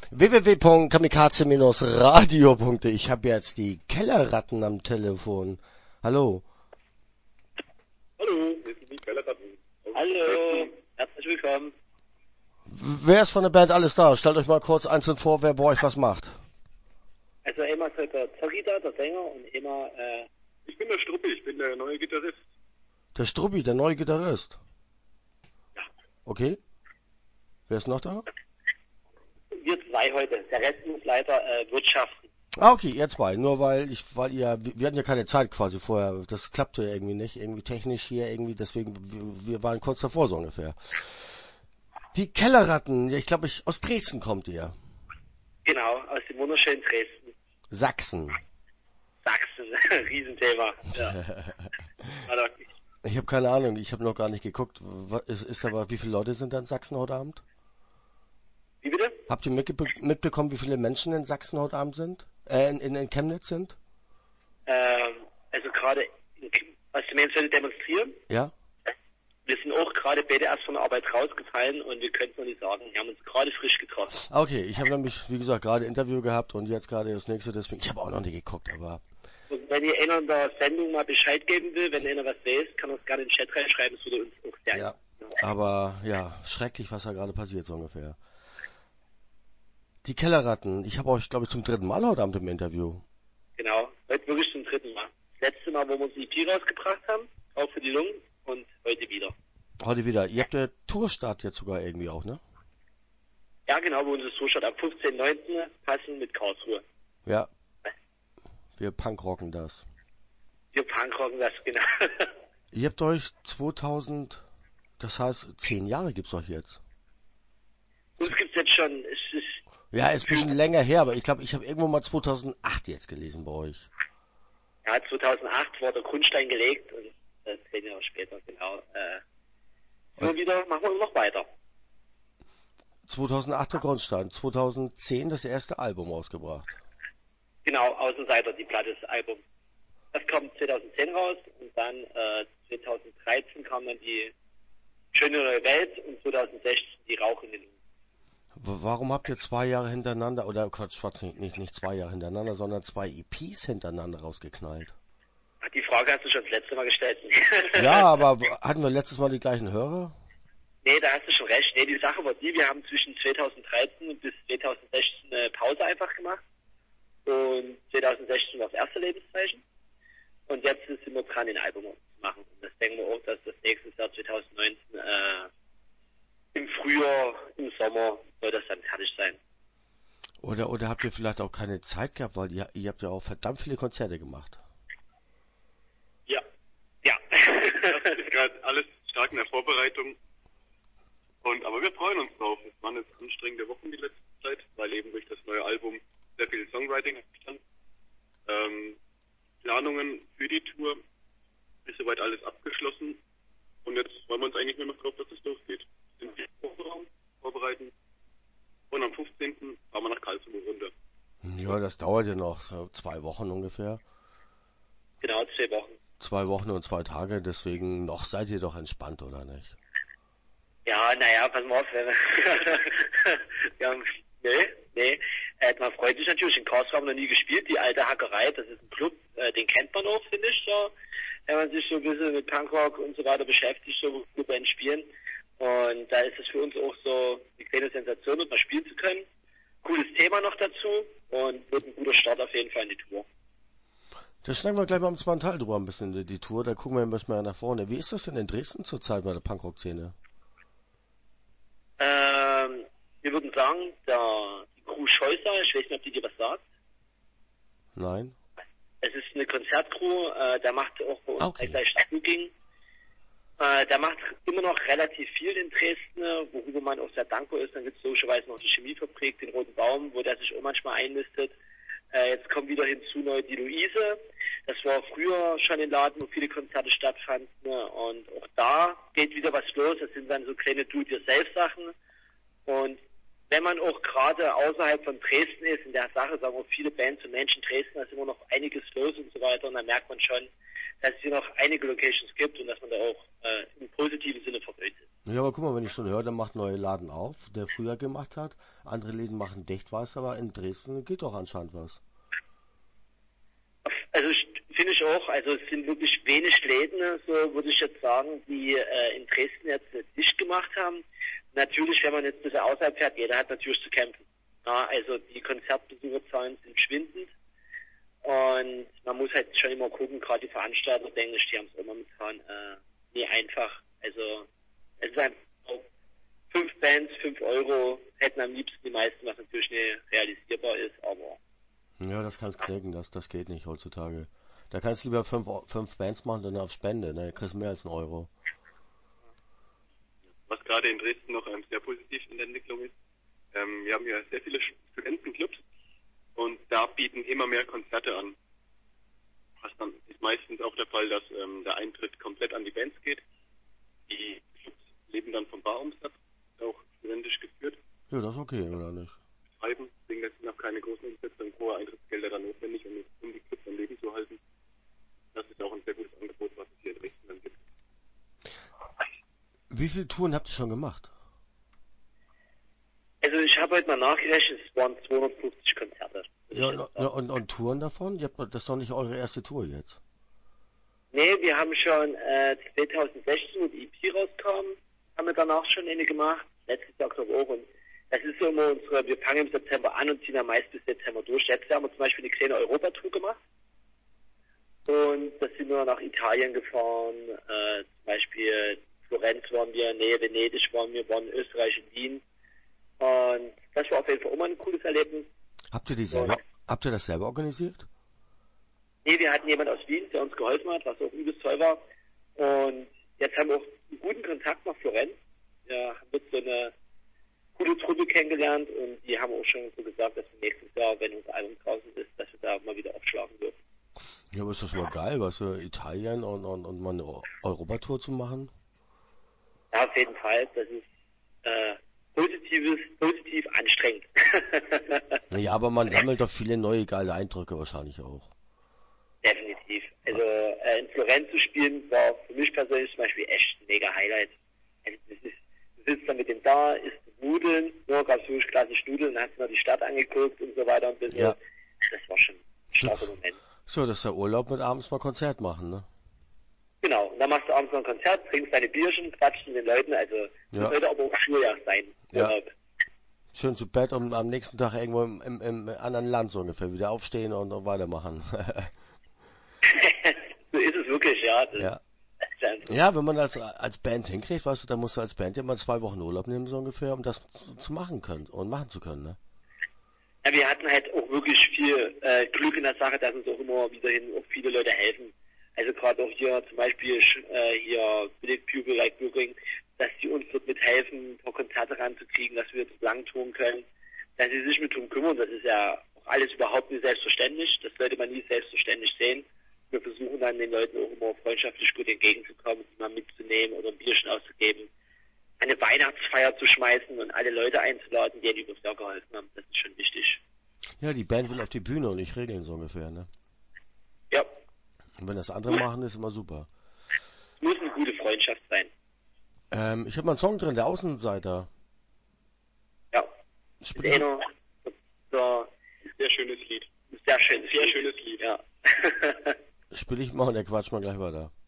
www.kamikaze-radio.de. Ich habe jetzt die Kellerratten am Telefon. Hallo. Hallo, wir sind die Kellerratten. Hallo, herzlich willkommen. Wer ist von der Band alles da? Stellt euch mal kurz einzeln vor, wer bei euch was macht. Also immer ist halt der Zocki da, der Sänger, und immer, Ich bin der Struppi, ich bin der neue Gitarrist. Der Struppi, der neue Gitarrist. Ja. Okay. Wer ist noch da? Wir zwei heute. Der Rest muss leider wirtschaften. Ah, okay, ihr zwei. Nur weil wir hatten ja keine Zeit quasi vorher. Das klappte ja irgendwie nicht. Irgendwie technisch hier irgendwie. Deswegen, wir waren kurz davor so ungefähr. Die Kellerratten. Ja, ich glaube, aus Dresden kommt ihr. Genau, aus dem wunderschönen Dresden. Sachsen. Sachsen, Riesenthema. Ja. Ich habe keine Ahnung. Ich habe noch gar nicht geguckt. Wie viele Leute sind da in Sachsen heute Abend? Wie bitte? Habt ihr mitbekommen, wie viele Menschen in Sachsen heute Abend sind? In Chemnitz sind? Also gerade, was du meinst, heute demonstrieren? Ja. Wir sind auch gerade beide erst von der Arbeit rausgefallen und wir können es noch nicht sagen. Wir haben uns gerade frisch getroffen. Okay, ich habe nämlich, wie gesagt, gerade Interview gehabt und jetzt gerade das nächste, deswegen, ich habe auch noch nicht geguckt, aber... Und wenn ihr einer in der Sendung mal Bescheid geben will, wenn einer was weiß, kann er es gerne in den Chat reinschreiben, das würde uns auch sehr Ja, aber ja, schrecklich, was da gerade passiert, so ungefähr. Die Kellerratten, ich habe euch, glaube ich, zum 3. Mal heute Abend im Interview. Genau, heute wirklich zum 3. Mal. Das letzte Mal, wo wir uns die EP rausgebracht haben, auch für die Lungen, und heute wieder. Heute wieder. Ihr habt der Tourstart jetzt sogar irgendwie auch, ne? Ja, genau, wo unser Tourstart am 15.09. passen mit Karlsruhe. Ja. Wir punkrocken das. Wir punkrocken das, genau. Ihr habt euch 2000, das heißt 10 Jahre gibt's euch jetzt. Uns gibt's jetzt schon, ja, ist ein bisschen länger her, aber ich glaube, ich habe irgendwo mal 2008 jetzt gelesen bei euch. Ja, 2008 wurde der Grundstein gelegt und 10 Jahre später, genau. Immer wieder machen wir noch weiter. 2008 der Grundstein, 2010 das erste Album ausgebracht. Genau, Außenseiter, die Platte, das Album. Das kommt 2010 raus und dann 2013 kam dann die Schöne neue Welt und 2016 die Rauch in den Lungen. Warum habt ihr 2 Jahre hintereinander, oder Quatsch, nicht 2 Jahre hintereinander, sondern 2 EPs hintereinander rausgeknallt? Die Frage hast du schon das letzte Mal gestellt. Ja, aber hatten wir letztes Mal die gleichen Hörer? Nee, da hast du schon recht. Nee, die Sache war die, wir haben zwischen 2013 bis 2016 eine Pause einfach gemacht. Und 2016 war das erste Lebenszeichen. Und jetzt sind wir dran, ein Album zu machen. Und das denken wir auch, dass das nächstes Jahr 2019 im Frühjahr, im Sommer soll das dann fertig sein. Oder habt ihr vielleicht auch keine Zeit gehabt, weil ihr habt ja auch verdammt viele Konzerte gemacht. Ja. Das ist gerade alles stark in der Vorbereitung. Aber wir freuen uns drauf. Es waren jetzt anstrengende Wochen die letzte Zeit, weil eben durch das neue Album sehr viel Songwriting stand. Planungen für die Tour ist soweit alles abgeschlossen. Und jetzt freuen wir uns eigentlich nur noch drauf, dass es losgeht. Sind wir vorbereiten. Und am 15. fahren wir nach Karlsruhe runter. Ja, das dauert ja noch 2 Wochen ungefähr. Genau, 2 Wochen. 2 Wochen und 2 Tage, deswegen noch seid ihr doch entspannt, oder nicht? Ja, naja, pass mal auf, Nee. Man freut sich natürlich, in Karlsruhe haben wir noch nie gespielt, die alte Hackerei, das ist ein Club, den kennt man auch, finde ich, so, wenn man sich so ein bisschen mit Punkrock und so weiter beschäftigt, so gut beim Spielen. Und da ist es für uns auch so eine kleine Sensation, dort mal spielen zu können. Cooles Thema noch dazu und wird ein guter Start auf jeden Fall in die Tour. Da schneiden wir gleich mal im zweiten Teil drüber ein bisschen die Tour, da gucken wir ein bisschen mehr nach vorne. Wie ist das denn in Dresden zurzeit bei der Punkrock-Szene? Wir würden sagen, die Crew Scheusser, ich weiß nicht, ob die dir was sagt. Nein. Es ist eine Konzertcrew, der macht auch bei uns gleich Stadtbooking. Der macht immer noch relativ viel in Dresden, worüber man auch sehr dankbar ist. Dann gibt es logischerweise noch die Chemiefabrik, den Roten Baum, wo der sich auch manchmal einlistet. Jetzt kommt wieder hinzu neu die Luise. Das war früher schon ein Laden, wo viele Konzerte stattfanden. Und auch da geht wieder was los. Das sind dann so kleine Do-it-yourself-Sachen. Und wenn man auch gerade außerhalb von Dresden ist, in der Sache sagen auch viele Bands und Menschen, Dresden, da ist immer noch einiges los und so weiter. Und dann merkt man schon, dass es hier noch einige Locations gibt und dass man da auch im positiven Sinne verwöhnt ist. Ja, aber guck mal, wenn ich schon höre, der macht neue Laden auf, der früher gemacht hat. Andere Läden machen dicht, was, aber in Dresden geht doch anscheinend was. Also finde ich auch, also es sind wirklich wenig Läden, so würde ich jetzt sagen, die in Dresden jetzt dicht gemacht haben. Natürlich, wenn man jetzt ein bisschen außerhalb fährt, jeder hat natürlich zu kämpfen. Ja, also die Konzertbesucherzahlen sind schwindend und man muss halt schon immer gucken, gerade die Veranstalter, denke ich, die haben es immer momentan nie einfach. Also es ist einfach so, 5 Bands, 5 Euro hätten am liebsten die meisten, was natürlich nicht realisierbar ist, aber... Ja, das kannst knicken, das geht nicht heutzutage. Da kannst du lieber 5 Bands machen, dann auf Spende, ne? Du kriegst mehr als 1 Euro. Was gerade in Dresden noch sehr positiv in der Entwicklung ist, wir haben ja sehr viele Studentenclubs und da bieten immer mehr Konzerte an. Was dann ist meistens auch der Fall, dass der Eintritt komplett an die Bands geht. Die Clubs leben dann vom Barumsatz, auch studentisch geführt. Ja, das ist okay, oder nicht? Deswegen sind auch keine großen Umsätze und hohe Eintrittsgelder dann notwendig, um die Clubs am Leben zu halten. Das ist auch ein sehr gutes Angebot, was es hier in Dresden dann gibt. Wie viele Touren habt ihr schon gemacht? Also ich habe heute mal nachgerechnet, es waren 250 Konzerte. Ja, und Touren davon? Das ist doch nicht eure erste Tour jetzt. Nee, wir haben schon 2016, wo die EP rauskam, haben wir danach schon eine gemacht. Letztes Jahr glaube ich auch. Und das ist so immer wir fangen im September an und ziehen am meisten bis Dezember durch. Letztes Jahr haben wir zum Beispiel eine kleine Europatour gemacht. Und da sind wir nach Italien gefahren, zum Beispiel Florenz waren wir, Nähe Venedig waren in Österreich, in Wien. Und das war auf jeden Fall immer ein cooles Erlebnis. Habt ihr das selber organisiert? Nee, wir hatten jemand aus Wien, der uns geholfen hat, was auch übelst toll war. Und jetzt haben wir auch einen guten Kontakt nach Florenz. Wir haben jetzt so eine coole Truppe kennengelernt und die haben auch schon so gesagt, dass wir nächstes Jahr, wenn unser Album draußen ist, dass wir da mal wieder aufschlagen dürfen. Ja, aber ist doch schon mal geil, was Italien und mal eine Europatour zu machen. Ja, auf jeden Fall. Das ist positiv anstrengend. Ja, aber man sammelt doch viele neue geile Eindrücke wahrscheinlich auch. Definitiv. Also in Florenz zu spielen war für mich persönlich zum Beispiel echt ein mega Highlight. Also, du sitzt dann mit dem da, isst Nudeln, nur gab es wirklich klassisch Nudeln, hast dir noch die Stadt angeguckt und so weiter und so. Ja. Das war schon ein starker Moment. So, das ist der Urlaub mit abends mal Konzert machen, ne? Genau, und dann machst du abends noch ein Konzert, trinkst deine Bierchen, quatschst mit den Leuten, also das sollte aber auch Schuljahr sein. Ja. Schön zu Bett und am nächsten Tag irgendwo im anderen Land so ungefähr wieder aufstehen und weitermachen. So ist es wirklich, ja. Ja, wenn man als Band hinkriegt, weißt du, dann musst du als Band immer 2 Wochen Urlaub nehmen, so ungefähr, um das zu machen zu können, ne? Ja, wir hatten halt auch wirklich viel Glück in der Sache, dass uns auch immer wieder auch viele Leute helfen. Also gerade auch hier zum Beispiel hier Billig Pupil Like Booking, dass die uns dort mithelfen, ein paar Konzerte ranzukriegen, dass wir das lang tun können, dass sie sich mit uns kümmern. Das ist ja auch alles überhaupt nicht selbstverständlich. Das sollte man nie selbstverständlich sehen. Wir versuchen dann den Leuten auch immer freundschaftlich gut entgegenzukommen, die mal mitzunehmen oder ein Bierchen auszugeben, eine Weihnachtsfeier zu schmeißen und alle Leute einzuladen, die übers Jahr geholfen haben. Das ist schon wichtig. Ja, die Band will auf die Bühne und nicht regeln so ungefähr, ne? Ja. Und wenn das andere machen, ist immer super. Muss eine gute Freundschaft sein. Ich habe mal einen Song drin, der Außenseiter. Ja. Sehr schönes Lied. Sehr schönes Lied, ja. Spiel ich mal und der quatscht mal gleich weiter.